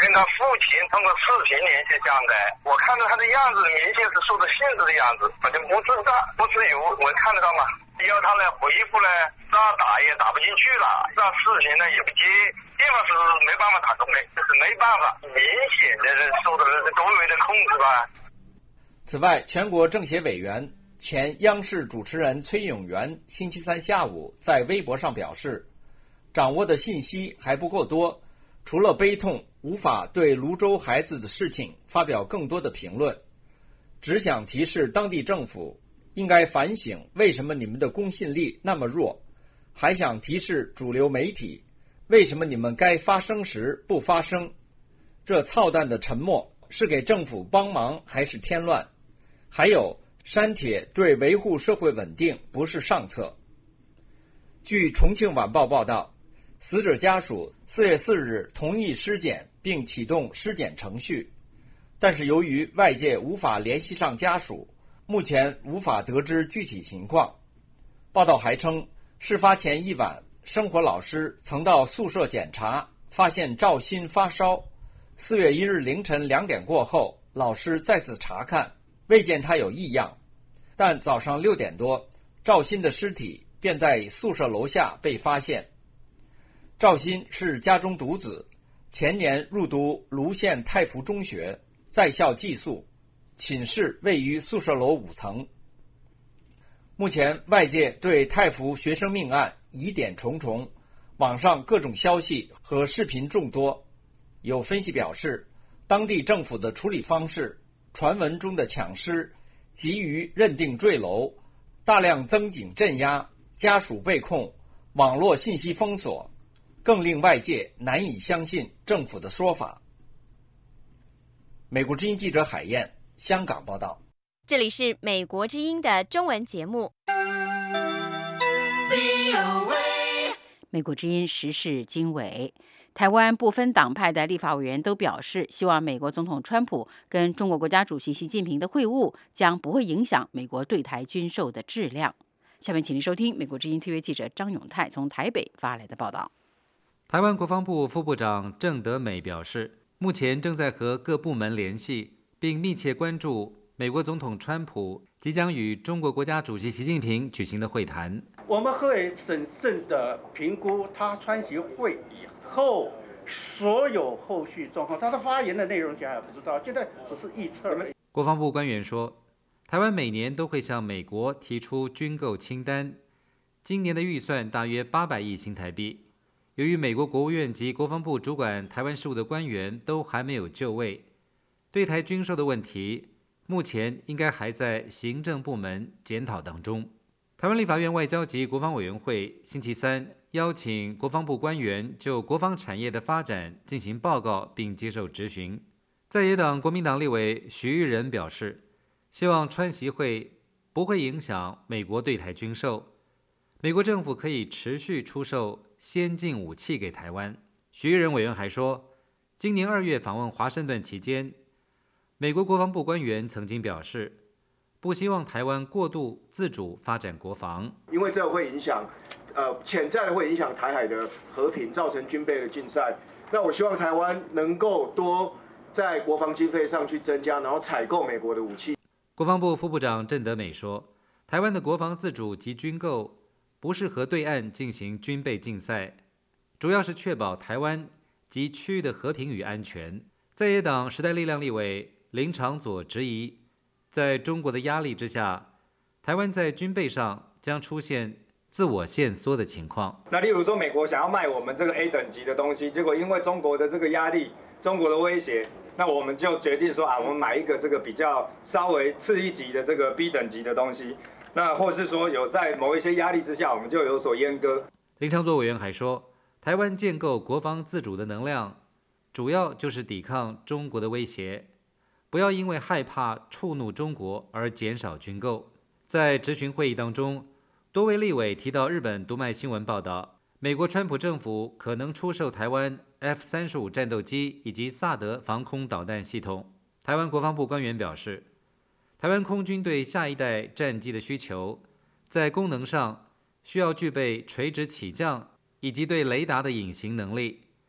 I: 跟他父亲通过视频联系上的，我看到他的样子明显是受到限制的样子，好像不自在不自由，我看得到嘛。要他来回复呢，这打也打不进去了，这视频呢也不接，电话是没办法打通的，就是没办法，明显的受到了周围的控制吧。
H: 此外，全国政协委员、前央视主持人崔永元星期三下午在微博上表示，掌握的信息还不够多，除了悲痛，无法对泸州孩子的事情发表更多的评论，只想提示当地政府应该反省为什么你们的公信力那么弱，还想提示主流媒体为什么你们该发声时不发声。这操蛋的沉默是给政府帮忙还是添乱？还有，删帖对维护社会稳定不是上策。据重庆晚报报道，死者家属四月四日同意尸检并启动尸检程序，但是由于外界无法联系上家属，目前无法得知具体情况。报道还称，事发前一晚，生活老师曾到宿舍检查，发现赵鑫发烧。四月一日凌晨两点过后，老师再次查看，未见他有异样。但早上六点多，赵鑫的尸体便在宿舍楼下被发现。赵鑫是家中独子，前年入读泸县太福中学，在校寄宿，寝室位于宿舍楼五层。目前外界对太福学生命案疑点重重，网上各种消息和视频众多。有分析表示，当地政府的处理方式，传闻中的抢尸、急于认定坠楼、大量增警镇压、家属被控、网络信息封锁，更令外界难以相信政府的说法。美国之音记者海燕，香港报道。
P: 这里是美国之音的中文节目。
B: 美国之音时事经纬。台湾不分党派的立法委员都表示，希望美国总统川普跟中国国家主席习近平的会晤将不会影响美国对台军售的质量。下面请您收听美国之音特约记者张永泰从台北发来的报道。
Q: 台湾国防部副部长郑德美表示，目前正在和各部门联系，并密切关注美国总统川普即将与中国国家主席习近平举行的会谈。
R: 我们会审慎地评估他川习会以后所有后续状况，他的发言的内容现在还不知道，现在只是预测而已。
Q: 国防部官员说，台湾每年都会向美国提出军购清单，今年的预算大约八百亿新台币。由于美国国务院及国防部主管台湾事务的官员都还没有就位，对台军售的问题目前应该还在行政部门检讨当中。台湾立法院外交及国防委员会星期三邀请国防部官员就国防产业的发展进行报告并接受质询。在野党国民党立委徐玉仁表示，希望川习会不会影响美国对台军售，美国政府可以持续出售先进武器给台湾。徐玉仁委员还说，今年二月访问华盛顿期间，美国国防部官员曾经表示，不希望台湾过度自主发展国防，
S: 因为这会影响，呃，潜在的会影响台海的和平，造成军备的竞赛。那我希望台湾能够多在国防经费上去增加，然后采购美国的武器。
Q: 国防部副部长郑德美说，台湾的国防自主及军购不是和对岸进行军备竞赛，主要是确保台湾及区域的和平与安全。在野党时代力量立委林长佐质疑，在中国的压力之下，台湾在军备上将出现自我限缩的情况。
Z: 那例如说，美国想要卖我们这个 A 等级的东西，结果因为中国的这个压力、中国的威胁，那我们就决定说啊，我们买一个这个比较稍微次一级的这个 B 等级的东西。那或是说有在某一些压力之下，我们就有所阉割。
Q: 林长佐委员还说，台湾建构国防自主的能量，主要就是抵抗中国的威胁。不要因为害怕触怒中国而减少军购。在质询会议当中，多位立委提到日本读卖新闻报道，美国川普政府可能出售台湾 F 三十五 战斗机以及萨德防空导弹系统。台湾国防部官员表示，台湾空军对下一代战机的需求，在功能上需要具备垂直起降以及对雷达的隐形能力。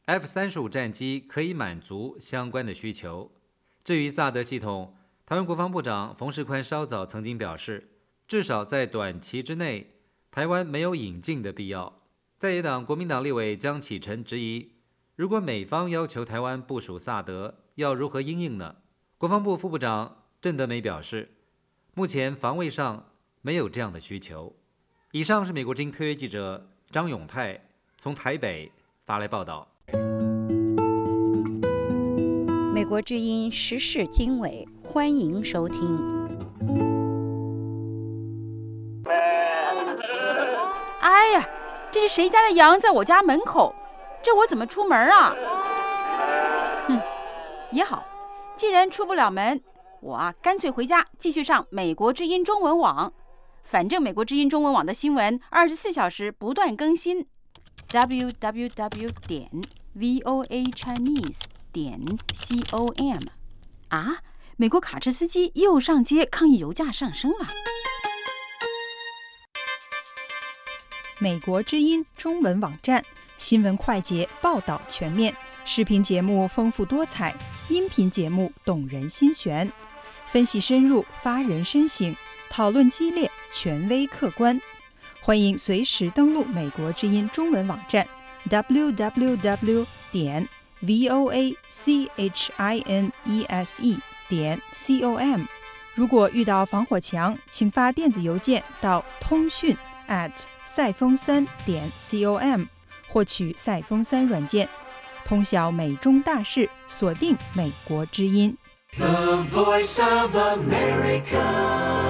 Q: F 三十五战机可以满足相关的需求。至于萨德系统，台湾国防部长冯世宽稍早曾经表示，至少在短期之内，台湾没有引进的必要。在野党国民党立委江启臣质疑，如果美方要求台湾部署萨德，要如何因应呢？国防部副部长郑德美表示，目前防卫上没有这样的需求。以上是美国之音特约记者张永泰从台北发来报道。
Y: 美国之音时事经纬，欢迎收听。
B: 哎呀，这是谁家的羊在我家门口？这我怎么出门啊？哼，也好，既然出不了门，我啊干脆回家继续上美国之音中文网。反正美国之音中文网的新闻二十四小时不断更新 ，w w w 点 v o a chinese 点 com 啊，美国卡车司机又上街抗议油价上升了。
D: 美国之音中文网站新闻快捷，报道全面，视频节目丰富多彩，音频节目动人心弦，分析深入，发人深省，讨论激烈，权威客观。欢迎随时登录美国之音中文网站 w w w 点 v o a chinese 点 com。如果遇到防火墙，请发电子邮件到通讯 at 赛风三点 com， 获取赛风三软件，通晓美中大事，锁定美国之音。
E: The Voice of America。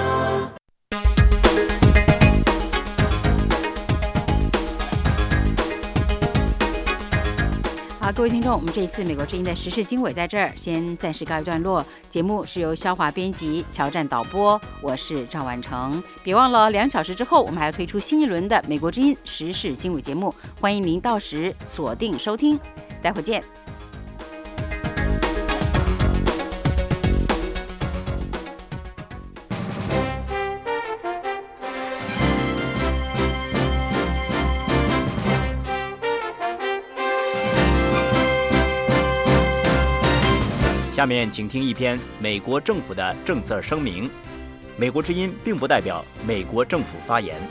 B: 好，各位听众，我们这一次美国之音的时事经纬在这儿先暂时告一段落。节目是由肖华编辑，乔战导播，我是赵婉成。别忘了，两小时之后我们还要推出新一轮的美国之音时事经纬节目，欢迎您到时锁定收听。待会见。
F: 下面请听一篇美国政府的政策声明。美国之音并不代表美国政府发言。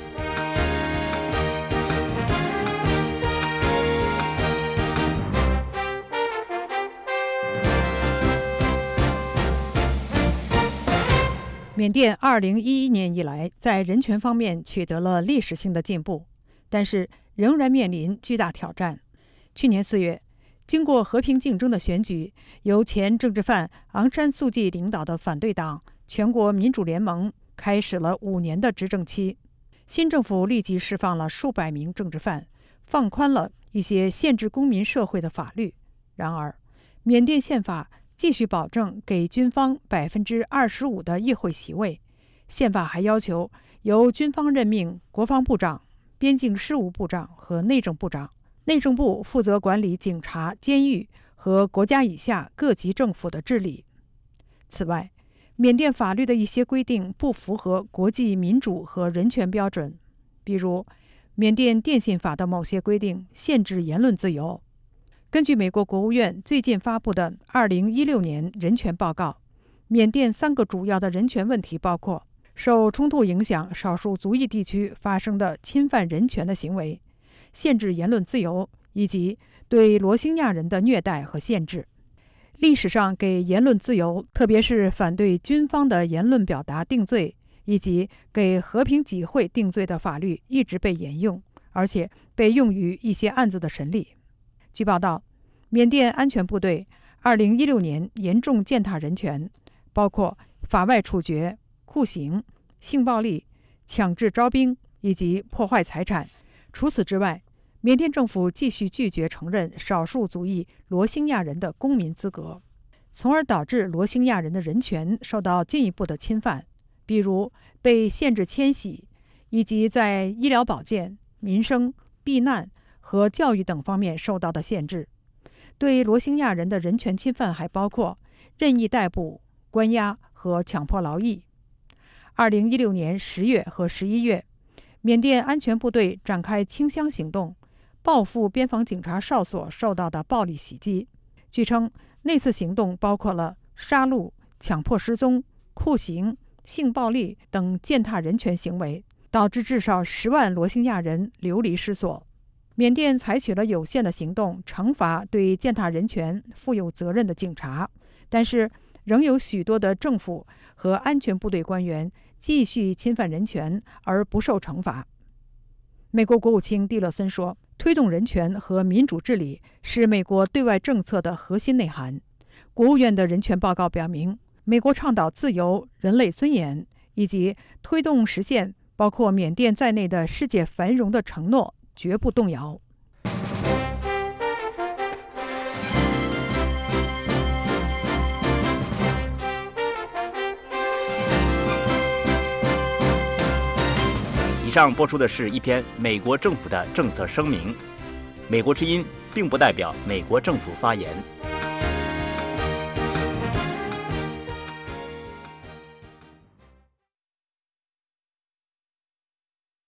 J: 缅甸二零一一年以来在人权方面取得了历史性的进步，但是仍然面临巨大挑战。去年四月，经过和平竞争的选举，由前政治犯昂山素季领导的反对党全国民主联盟开始了五年的执政期。新政府立即释放了数百名政治犯，放宽了一些限制公民社会的法律。然而，缅甸宪法继续保证给军方百分之二十五的议会席位。宪法还要求由军方任命国防部长、边境事务部长和内政部长。内政部负责管理警察、监狱和国家以下各级政府的治理。此外，缅甸法律的一些规定不符合国际民主和人权标准，比如缅甸电信法的某些规定限制言论自由。根据美国国务院最近发布的二零一六年人权报告，缅甸三个主要的人权问题包括受冲突影响少数族裔地区发生的侵犯人权的行为、限制言论自由，以及对罗兴亚人的虐待和限制。历史上给言论自由，特别是反对军方的言论表达定罪，以及给和平集会定罪的法律一直被沿用，而且被用于一些案子的审理。据报道，缅甸安全部队二零一六年严重践踏人权，包括法外处决、酷刑、性暴力、强制招兵以及破坏财产。除此之外，缅甸政府继续拒绝承认少数族裔罗兴亚人的公民资格，从而导致罗兴亚人的人权受到进一步的侵犯，比如被限制迁徙，以及在医疗保健、民生、避难和教育等方面受到的限制。对罗兴亚人的人权侵犯还包括任意逮捕、关押和强迫劳役。二零一六年十月和十一月，缅甸安全部队展开清乡行动， 报复边防警察哨所受到的暴力袭击。据称，那次行动包括了杀戮、强迫失踪、酷刑、性暴力等践踏人权行为，导致至少十万罗兴亚人流离失所。缅甸采取了有限的行动，惩罚对践踏人权负有责任的警察，但是仍有许多的政府和安全部队官员继续侵犯人权而不受惩罚。美国国务卿蒂勒森说，推动人权和民主治理是美国对外政策的核心内涵。国务院的人权报告表明，美国倡导自由、人类尊严以及推动实现包括缅甸在内的世界繁荣的承诺绝不动摇。
F: 以上播出的是一篇美国政府的政策声明。美国之音并不代表美国政府发言。